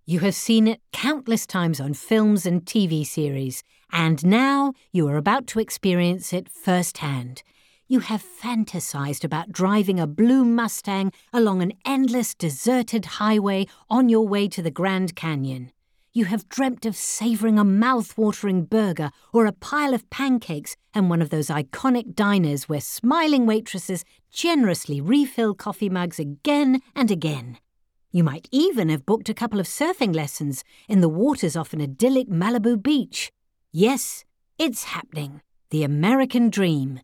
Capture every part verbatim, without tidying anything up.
You have seen it countless times on films and T V series, and now you are about to experience it firsthand. You have fantasized about driving a blue Mustang along an endless deserted highway on your way to the Grand Canyon. You have dreamt of savoring a mouth-watering burger or a pile of pancakes in one of those iconic diners where smiling waitresses generously refill coffee mugs again and again. You might even have booked a couple of surfing lessons in the waters off an idyllic Malibu beach. Yes, it's happening. The American dream.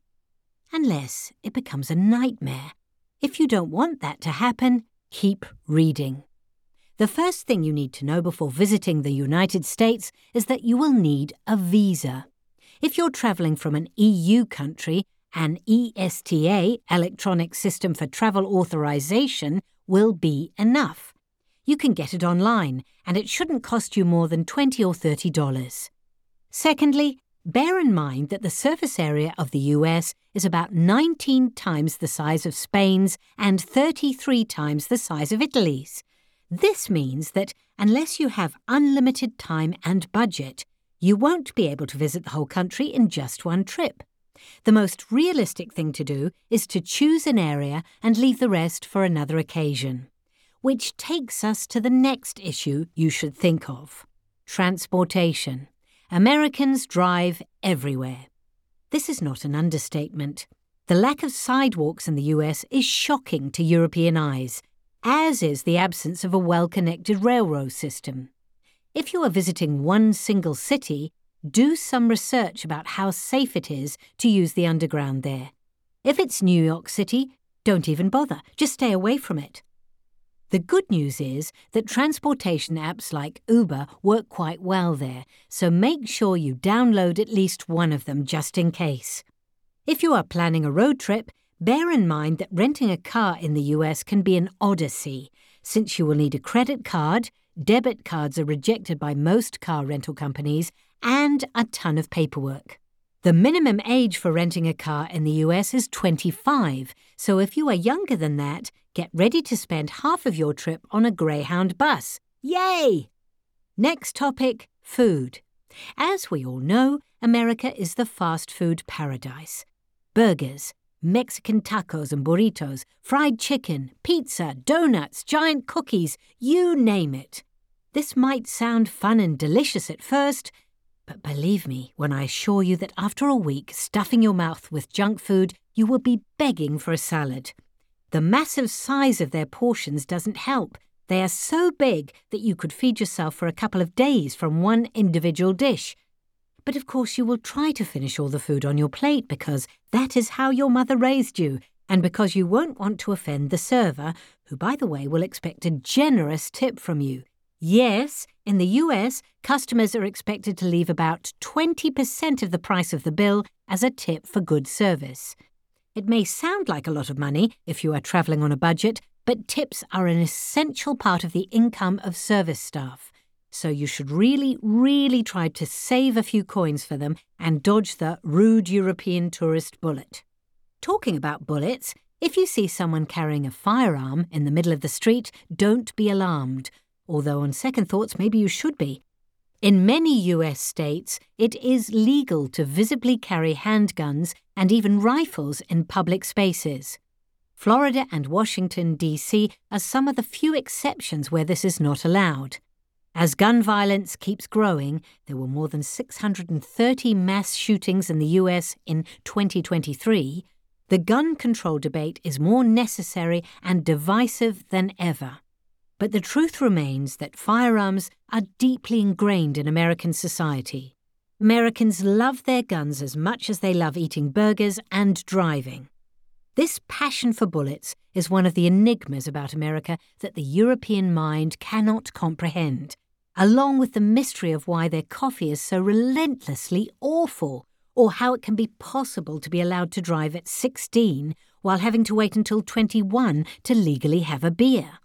Unless it becomes a nightmare. If you don't want that to happen, keep reading. The first thing you need to know before visiting the United States is that you will need a visa. If you're travelling from an E U country, an E S T A, Electronic System for Travel Authorization, will be enough. You can get it online, and it shouldn't cost you more than twenty or thirty dollars. Secondly, bear in mind that the surface area of the U S is about nineteen times the size of Spain's and thirty-three times the size of Italy's. This means that unless you have unlimited time and budget, you won't be able to visit the whole country in just one trip. The most realistic thing to do is to choose an area and leave the rest for another occasion. Which takes us to the next issue you should think of: transportation. Americans drive everywhere. This is not an understatement. The lack of sidewalks in the U S is shocking to European eyes, as is the absence of a well-connected railroad system. If you are visiting one single city, do some research about how safe it is to use the underground there. If it's New York City, don't even bother, just stay away from it. The good news is that transportation apps like Uber work quite well there, so make sure you download at least one of them just in case. If you are planning a road trip, bear in mind that renting a car in the U S can be an odyssey, since you will need a credit card, debit cards are rejected by most car rental companies, and a ton of paperwork. The minimum age for renting a car in the U S is twenty-five, so if you are younger than that, get ready to spend half of your trip on a Greyhound bus. Yay! Next topic, food. As we all know, America is the fast food paradise. Burgers, Mexican tacos and burritos, fried chicken, pizza, donuts, giant cookies, you name it. This might sound fun and delicious at first, but believe me when I assure you that after a week stuffing your mouth with junk food, you will be begging for a salad. The massive size of their portions doesn't help. They are so big that you could feed yourself for a couple of days from one individual dish. But of course you will try to finish all the food on your plate because that is how your mother raised you, and because you won't want to offend the server, who, by the way, will expect a generous tip from you. Yes, in the U S, customers are expected to leave about twenty percent of the price of the bill as a tip for good service. It may sound like a lot of money if you are travelling on a budget, but tips are an essential part of the income of service staff. So you should really, really try to save a few coins for them and dodge the rude European tourist bullet. Talking about bullets, if you see someone carrying a firearm in the middle of the street, don't be alarmed. Although on second thoughts, maybe you should be. In many U S states, it is legal to visibly carry handguns and even rifles in public spaces. Florida and Washington, D C are some of the few exceptions where this is not allowed. As gun violence keeps growing, there were more than six hundred thirty mass shootings in the U S in twenty twenty-three, the gun control debate is more necessary and divisive than ever. But the truth remains that firearms are deeply ingrained in American society. Americans love their guns as much as they love eating burgers and driving. This passion for bullets is one of the enigmas about America that the European mind cannot comprehend, along with the mystery of why their coffee is so relentlessly awful, or how it can be possible to be allowed to drive at sixteen while having to wait until twenty-one to legally have a beer.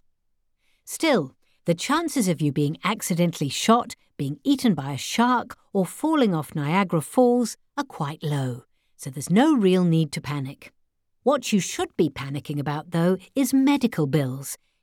Still, the chances of you being accidentally shot, being eaten by a shark, or falling off Niagara Falls are quite low, so there's no real need to panic. What you should be panicking about, though, is medical bills.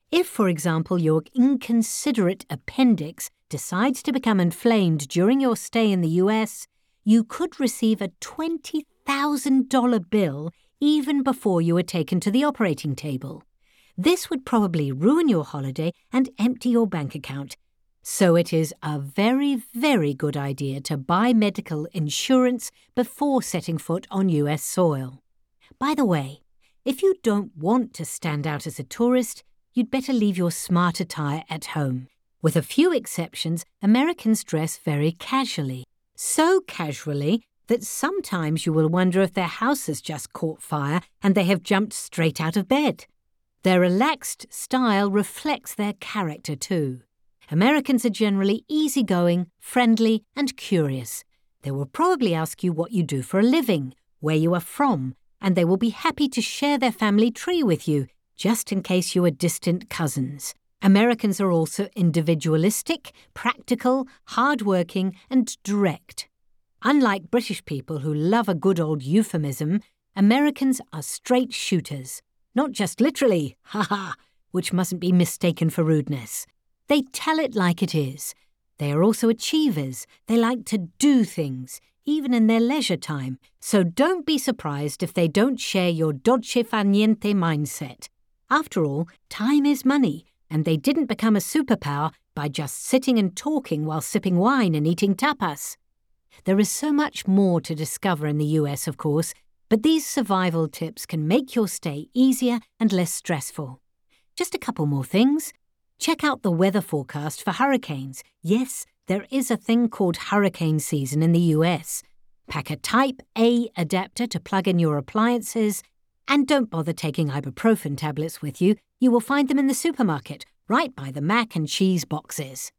If, for example, your inconsiderate appendix decides to become inflamed during your stay in the U S, you could receive a twenty thousand dollars bill even before you are taken to the operating table. This would probably ruin your holiday and empty your bank account. So it is a very, very good idea to buy medical insurance before setting foot on U S soil. By the way, if you don't want to stand out as a tourist, you'd better leave your smart attire at home. With a few exceptions, Americans dress very casually. So casually that sometimes you will wonder if their house has just caught fire and they have jumped straight out of bed. Their relaxed style reflects their character too. Americans are generally easygoing, friendly, and curious. They will probably ask you what you do for a living, where you are from, and they will be happy to share their family tree with you, just in case you are distant cousins. Americans are also individualistic, practical, hard-working, and direct. Unlike British people who love a good old euphemism, Americans are straight shooters. Not just literally, ha-ha, which mustn't be mistaken for rudeness. They tell it like it is. They are also achievers. They like to do things, even in their leisure time. So don't be surprised if they don't share your dolce far niente mindset. After all, time is money, and they didn't become a superpower by just sitting and talking while sipping wine and eating tapas. There is so much more to discover in the U S, of course, but these survival tips can make your stay easier and less stressful. Just a couple more things. Check out the weather forecast for hurricanes. Yes, there is a thing called hurricane season in the U S. Pack a Type A adapter to plug in your appliances. And don't bother taking ibuprofen tablets with you. You will find them in the supermarket, right by the mac and cheese boxes.